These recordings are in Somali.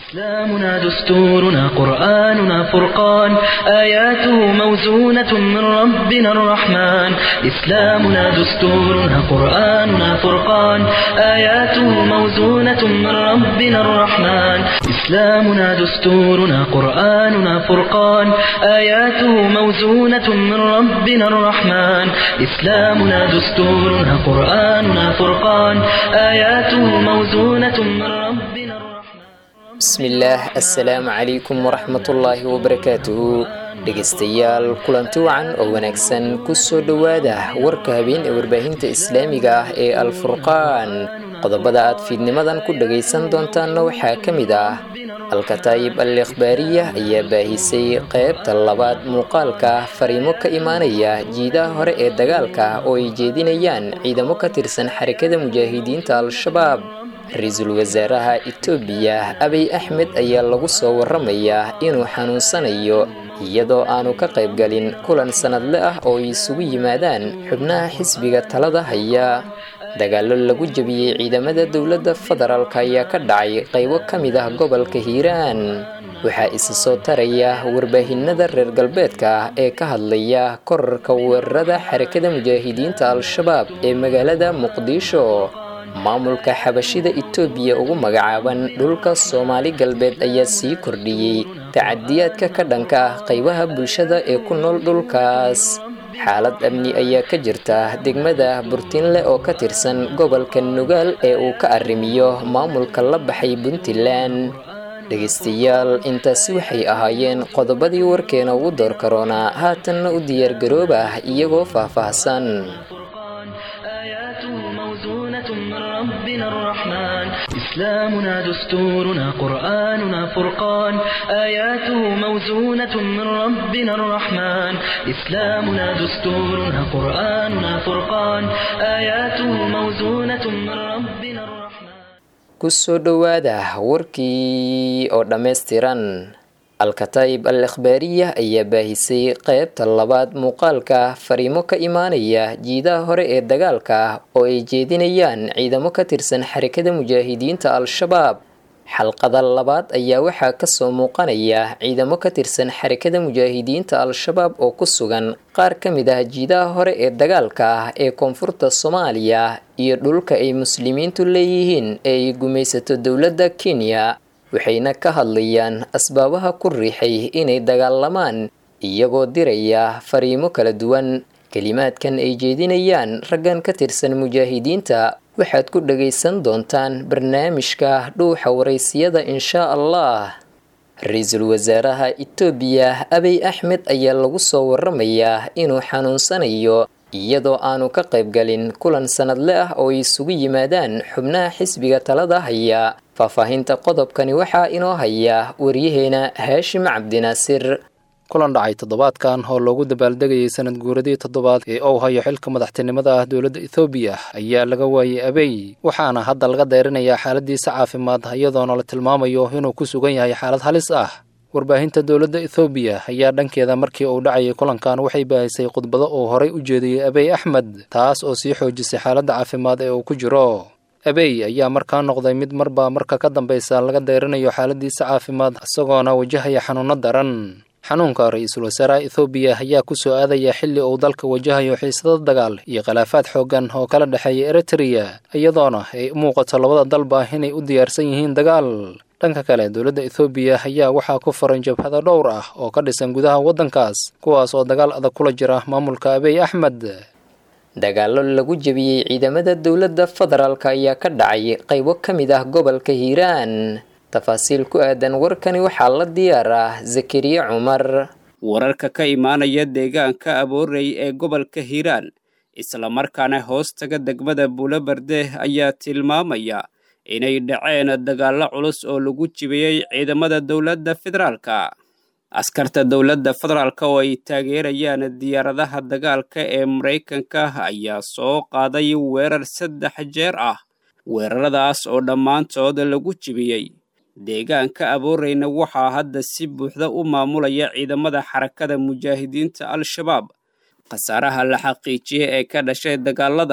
إسلامنا دستورنا قرآننا فرقان آياته موزونة من ربنا الرحمن إسلامنا دستورنا قرآننا فرقان آياته موزونة من ربنا الرحمن إسلامنا دستورنا قرآننا فرقان آياته موزونة من ربنا الرحمن إسلامنا دستورنا قرآننا فرقان آياته موزونة من ربنا الرحمن bismillaah assalaamu calaykum waraxmatullaahi wabarakaatuhu dhegaystayaal kulanti wacan oo wanaagsan kusoo dhowaada warka habeen ee warbaahinta islaamiga ah ee alfurqaan qodobada aad fiidnimadan ku dhagaysan doontaanna waxaa ka mid ah alkataayib al ikhbaariya ayaa baahisay qaybta labaad muuqaalka fariimo ka imaanaya jiidaha hore ee dagaalka oo ay jeedinayaan ciidamo ka tirsan xarakada mujaahidiinta al-shabaab ra-iisul wasaaraha Itoobiya Abiy Ahmed ayaa lagu soo waramayaa inuu xanuunsanayo iyadoo aanu ka qayb galin kulan sanadle ah oo ay isugu yimaadaan xubnaha xisbiga talada haya dagaalo lagu jabiyay ciidamada dowladda federaalka ayaa ka dhacay qaybo ka mid ah gobolka Hiiraan waxaa isa soo taraya warbaahinada reer galbeedka ee ka hadlaya kororka weerarada xarakada mujaahidiinta al-shabaab ee magaalada Muqdisho maamulka xabashida Itoobiya ugu magacaaban dhulka Soomaali galbeed ayaa sii kordhiyay tacadiyaadka ka dhanka ah qaybaha bulshada ee ku nool dhulkaas xaalad amni ayaa ka jirta degmada Burtinle oo ka tirsan gobolka Nugaal ee uu ka arrimiyo maamulka la baxay Puntland dhegaystayaal intaasi waxay ahaayeen qodobadii warkeena ugu door corona haatanna u diyaar garooba iyagoo faahfaahsan من ربنا الرحمن إسلامنا دستورنا قرآننا فرقان آياته موزونة من ربنا الرحمن إسلامنا دستورنا قرآننا فرقان آياته موزونة من ربنا الرحمن kusoo dhowaada warkii oo dhammaystiran alkataayib al ikhbaariya ayaa baahisay qaybta labaad muuqaalka fariimo ka imaanaya jiidaha hore ee dagaalka oo ay jeedinayaan ciidamo ka tirsan xarakada mujaahidiinta al-shabaab xalqada labaad ayaa waxaa kasoo muuqanaya ciidamo ka tirsan xarakada mujaahidiinta al-shabaab oo ku sugan qaar ka mid ah jiidaha hore ee dagaalka ee koonfurta Soomaaliya iyo dhulka ay muslimiintu leeyihiin ee ay gumaysato dowladda Kenya waxayna ka hadlayaan asbaabaha ku riixay inay dagaalamaan iyagoo diraya fariimo kala duwan kalimaadkan ay jeedinayaan raggan ka tirsan mujaahidiinta waxaad ku dhagaysan doontaan barnaamijka dhuuxa waraysiyada insha Allah ra-iisul wasaaraha Itoobiya Abiy Ahmed ayaa lagu soo waramayaa inuu xanuunsanayo iyadoo aanu ka qayb galin kulan sanadle ah oo ay isugu yimaadaan xubnaha xisbiga talada haya faahfaahinta qodobkani waxaa inoo haya wariyaheena Haashim Cabdinaasir kulan dhacay toddobaadkan oo loogu dabaaldegayay sanad guuradii toddobaad ee uu hayo xilka madaxtinimada ah dowladda Itoobiya ayaa laga waayay Abiy waxaana hadda laga deerinayaa xaaladiisa caafimaad iyadoona la tilmaamayo inuu ku sugan yahay xaalad halis ah warbaahinta dowladda Itoobiya ayaa dhankeeda markii uu dhacay kulankan waxay baahisay khudbado oo horay u jeediyay Abiy Ahmed taas oo sii xoojisay xaaladda caafimaad ee uu ku jiro Abiy ayaa markaa noqday mid marka ka dambaysa laga deerinayo xaaladiisa caafimaad isagoona wajahaya xanuuno daran xanuunka ra-iisul wasaaraha Itoobiya ayaa ku soo aadaya xilli uu dalka wajahayo xiisado dagaal iyo khilaafaad xooggan oo kala dhaxeeya Eritrea iyadoona ay muuqato labada dalba inay u diyaarsan yihiin dagaal dhanka kale dowladda Itoobiya ayaa waxaa ku furan jabhado dhowr ah oo ka dhisan gudaha waddankaas kuwaas oo dagaal adag kula jira maamulka Abiy Ahmed dagaalo lagu jabiyay ciidamada dowladda federaalka ayaa ka dhacay qaybo ka mid ah gobolka Hiiraan tafaasiil ku aadan warkani waxaa la diyaaraa Zakariya Cumar wararka ka imaanaya deegaanka Aboorey ee gobolka Hiiraan isla markaana hoostaga degmada Buulabarde ayaa tilmaamaya inay dhaceen dagaalo culus oo lagu jibiyay ciidamada dowladda federaalka askarta dowladda federaalka oo ay taageerayaan diyaaradaha dagaalka ee Mareykanka ayaa soo qaaday weerar 3 jeer ah weeraradaas oo dhammaantood lagu jibiyay deegaanka Abooreyna waxaa hadda si buuxda u maamulaya ciidamada xarakada mujaahidiinta al-shabaab khasaaraha la xaqiijiyay ee ka dhashay dagaaladan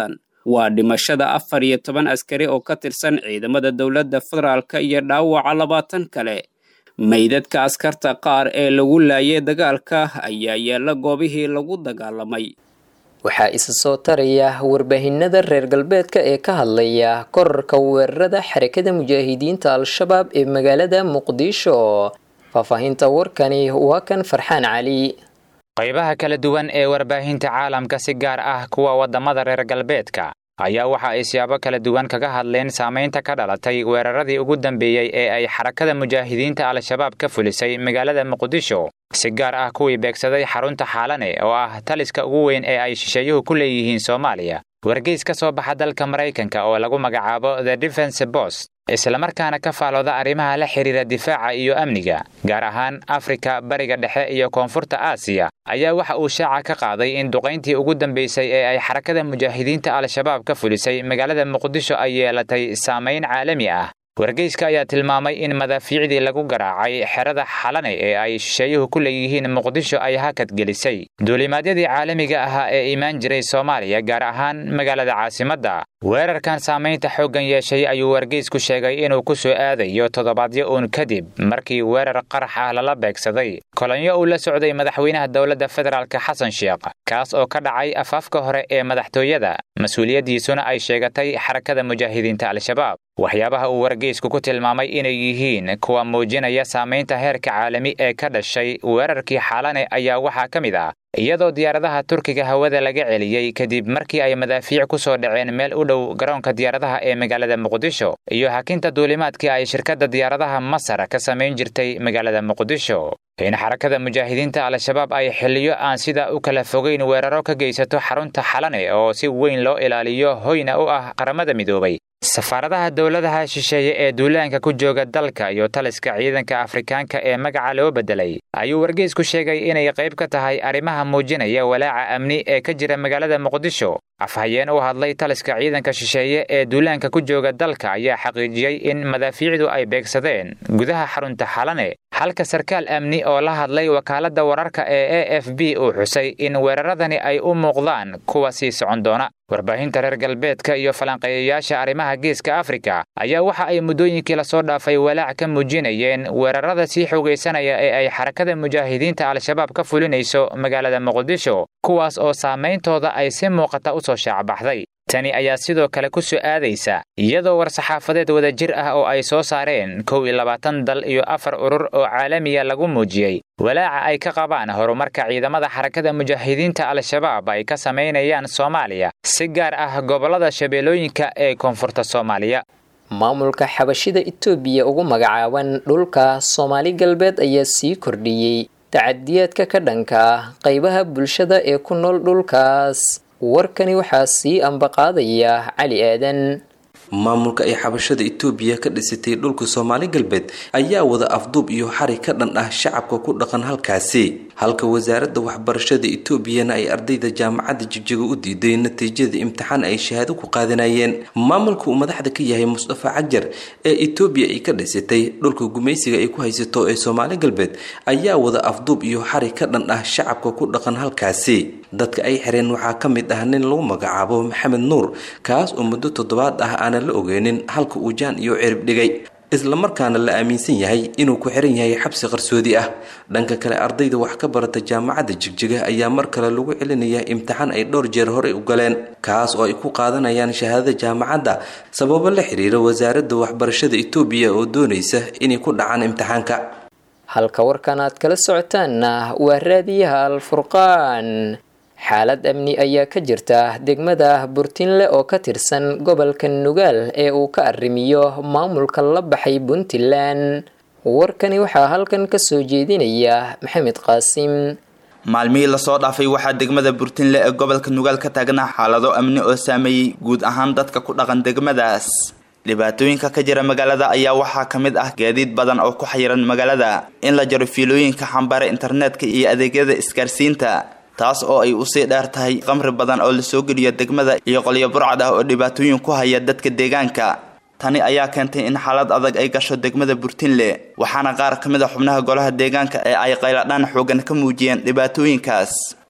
waa dhimashada 14 askari oo ka tirsan ciidamada dowladda federaalka iyo dhaawaca 20 kale. Meydadka askarta qaar ee lagu laayay dagaalka ayaa yaala goobihii lagu dagaalamay. waxaa isa soo taraya warbaahinada reer galbeedka ee ka hadlaya korarka weerarada xarakada mujaahidiinta al-shabaab ee magaalada muqdisho. faahfaahinta warkani waa kan Farxaan Cali. qaybaha kala duwan ee warbaahinta caalamka si gaar ah kuwa wadamada reer galbeedka ayaa waxa ay siyaabo kala duwan kaga hadleen saameynta ka dhalatay weeraradii ugu dambeeyay ee ay xarakada mujaahidiinta al-shabaab ka fulisay magaalada muqdisho. si gaar ah kuwii beegsaday xarunta xaalane oo ah taliska ugu weyn ee ay shisheeyuhu ku leeyihiin Soomaaliya. wargeys ka soo baxa dalka Mareykanka oo lagu magacaabo The Defense Post isla markaana ka faalooda arrimaha la xiriira difaaca iyo amniga gaar ahaan Afrika, Bariga Dhexe iyo Koonfurta Aasiya ayaa waxa uu shaaca ka qaaday in duqeyntii ugu dambeysay ee ay xarakada mujaahidiinta al-shabaab ka fulisay magaalada muqdisho ay yeelatay saameyn caalami ah. wargeyska ayaa tilmaamay in madaafiicdii lagu garaacay xerada xalane ee ay shisheeyuhu ku leeyihiin muqdisho ay hakad gelisay duulimaadyadii caalamiga ahaa ee imaan jiray Soomaaliya gaar ahaan magaalada caasimadda. weerarkan saameynta xooggan yeeshay ayuu wargeysku sheegay inuu ku soo aadayo toddobaadyo uun kadib markii weerar qarax ah lala beegsaday kolonyo uu la socday madaxweynaha dowladda federaalka Xasan Sheekh kaas oo ka dhacay afaafka hore ee madaxtooyada mas'uuliyadiisuna ay sheegatay xarakada mujaahidiinta al-shabaab. waxyaabaha uu wargeysku ku tilmaamay inay yihiin kuwa muujinaya saameynta heerka caalami ee ka dhashay weerarkii xaalane ayaa waxaa ka mid ah iyadoo diyaaradaha Turkiga hawada laga celiyay kadib markii ay madaafiic ku soo dhaceen meel u dhow garoonka diyaaradaha ee magaalada Muqdisho iyo hakinta duulimaadkii ay shirkadda diyaaradaha Masar ka sameyn jirtay magaalada Muqdisho. in xarakada mujaahidiinta al-shabaab ay xilliyo aan sida u kala fogeyn weeraro ka geysato xarunta xalane oo si weyn loo ilaaliyo hoyna u ah qaramada midoobay. safaaradaha dowladaha shisheeye ee duulaanka ku jooga dalka iyo taliska ciidanka Afrikaanka ee magaca loo bedelay ayuu wargeysku sheegay inay qayb ka tahay arrimaha muujinaya walaaca amni ee ka jira magaalada Muqdisho. afhayeen u hadlay taliska ciidanka shisheeye ee duulaanka ku jooga dalka ayaa xaqiijiyay in madaafiicdu ay beegsadeen gudaha xarunta xalane halka sarkaal amni oo la hadlay wakaaladda wararka ee AFP uu xusay in weeraradani ay u muuqdaan kuwa sii socon doona. warbaahinta reer galbeedka iyo falanqeeyayaasha arrimaha geeska Afrika ayaa waxa ay muddooyinkii la soo dhaafay walaac ka muujinayeen weerarada sii xoogeysanaya ee ay xarakada mujaahidiinta al-shabaab ka fulinayso magaalada Muqdisho kuwaas oo saameyntooda ay si muuqata u soo shaacabaxday. tani ayaa sidoo kale ku soo aadaysa iyadoo war-saxaafadeed wadajir ah oo ay soo saareen 22 dal iyo 4 urur oo caalamiya lagu muujiyay walaaca ay ka qabaan horumarka ciidamada xarakada mujaahidiinta al-shabaab ay ka sameynayaan Soomaaliya si gaar ah gobolada shabeellooyinka ee koonfurta Soomaaliya. maamulka xabashida Itoobiya ugu magacaaban dhulka Soomaali galbeed ayaa sii kordhiyay tacadiyaadka ka dhanka qaybaha bulshada ee ku nool dhulkaas. warkani waxaa sii ambaqaadaya Cali Aadan. maamulka ay xabashada Itoobiya ka dhisatay dhulka Soomaali galbeed ayaa wada afduub iyo xarig ka dhan ah shacabka ku dhaqan halkaasi halka wasaaradda waxbarashada Itoobiyana ay ardayda jaamacadda Jigjiga u diiday natiijada imtixaan ay shahaado ku qaadanayeen. maamulka uu madaxda ka yahay Mustafa Cajar ee Itoobiya ay ka dhisatay dhulka gumaysiga ay ku haysato ee Soomaali galbeed ayaa wada afduub iyo xarig ka dhan ah shacabka ku dhaqan halkaasi. dadka ay xireen waxaa ka mid ah nin lagu magacaabo Maxamed Nuur kaas oo muddo 7 ah aan la ogeenin halka uu jaan iyo cirib dhigay isla markaana la aaminsan yahay inuu ku xiran yahay xabsi qarsoodi ah. dhanka kale ardayda wax ka barata jaamacadda Jigjiga ayaa mar kale lagu celinayaa imtixaan ay dhowr jeer hore u galeen kaas oo ay ku qaadanayaan shahaadada jaamacadda sababo la xiriira wasaaradda waxbarashada Itoobiya oo doonaysa inay ku dhacaan imtixaanka. halka warkan aad kala socotaan waa raadiyaha Al-Furqaan. xaalad amni ayaa ka jirta degmada Burtinle oo ka tirsan gobolka Nugaal ee uu ka arrimiyo maamulka la baxay Puntland. warkani waxaa halkan ka soo jeedinaya Maxamed Qaasim. maalmihii la soo dhaafay waxaa degmada Burtinle ee gobolka Nugaal ka taagnaa xaalado amni oo saameeyay guud ahaan dadka ku dhaqan degmadaas. dhibaatooyinka ka jira magaalada ayaa waxaa ka mid ah gaadiid badan oo ku xayiran magaalada, in la jaro fiilooyinka xambaara internetka iyo adeegyada isgaarsiinta, taas oo ay u sii dheer tahay qamri badan oo la soo geliyo degmada iyo qolyo burcad ah oo dhibaatooyin ku haya dadka deegaanka. tani ayaa keentay in xaalad adag ay gasho degmada Burtinle, waxaana qaar ka mid ah xubnaha golaha deegaanka ee ay qayladhaan xoogan ka muujiyeen dhibaatooyinkaas.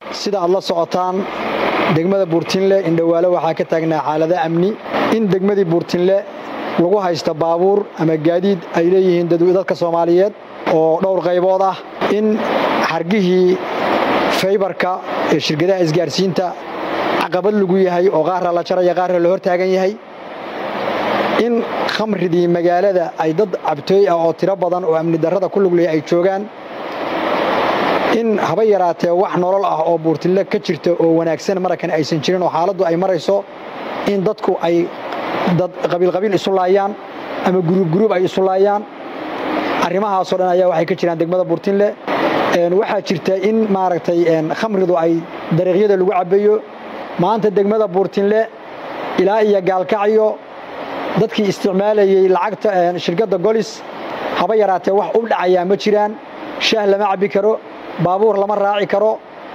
sida aad la socotaan degmada Buurtinle indhawaale waxaa ka taagnaa xaalado amni in degmadii Buurtinle lagu haysto baabuur ama gaadiid ay leeyihiin dadka Soomaaliyeed oo dhowr qaybood ah in xargihii faybarka ee shirkadaha isgaarsiinta caqabad lagu yahay oo qaar la jaraya qaar la hor taagan yahay in khamridii magaalada ay dad cabtooy ah oo tiro badan oo amni darrada ku lug leh ay joogaan in haba yaraatee wax nolol ah oo Buurtinle ka jirta oo wanaagsan markan aysan jirin oo xaaladdu ay marayso in dadku ay dad qabiil isu laayaan ama group ay isu laayaan arrimahaas oo dhan ayaa waxay ka jiraan degmada Buurtinle waxaa jirta in maaragtay khamridu ay dariiqyada lagu cabayo maanta degmada Buurtinle ilaa iyo Gaalkacyo dadkii isticmaalayay lacagta shirkadda Golis haba yaraatee wax u dhacaya ma jiraan shaah lama cabi karo baabuur lama raaci karo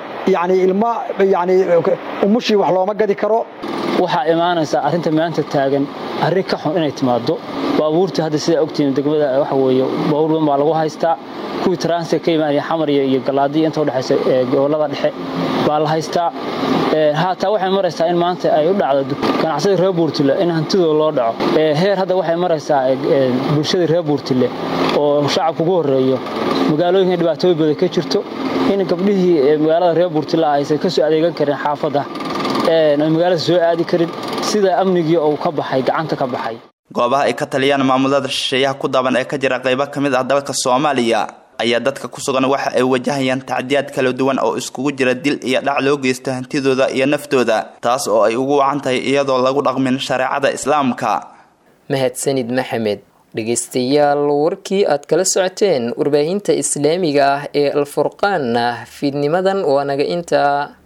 umushii wax looma gadi karo waxaa imaanaysa arinta maanta taagan arrin ka xun inay timaado baabuurta hadda sida ogtiin degmada waxa weeye baabuur badan baa lagu haystaa kuwii transit ka imaanaya xamar iyo galaadii inta u dhaxaysa gobolada dhexe baa la haystaa haataa waxay maraysaa in maanta ay u dhacdo ganacsiga reer Buurtinle in hantidooda loo dhaco heer hadda waxay maraysaa bulshada reer Buurtinle oo shacabku ugu horeeyo magaalooyinka dhibaatooyin badan ka jirto in gabdhihii magaalada reer Buurtinle aysan ka soo adeegan karin xaafadda magaalada soo aadi karin sida amnigii oo ka baxay gacanta ka baxay goobaha ay ka taliyaan maamulada shisheeyaha ku daban ee ka jira qaybo kamid ah dalka Soomaaliya ayaa dadka ku sugan waxa ay wajahayaan tacdiyaad kala duwan oo iskugu jira dil iyo dhac loo geysto hantidooda iyo naftooda taas oo ay ugu wacan tahay iyadoo lagu dhaqmin shariicada islaamka. mahadsanid maxamed. dhegeystayaal warkii aad kala socoteen warbaahinta islaamiga ah ee Al Furqaan fiidnimadan waa naga inta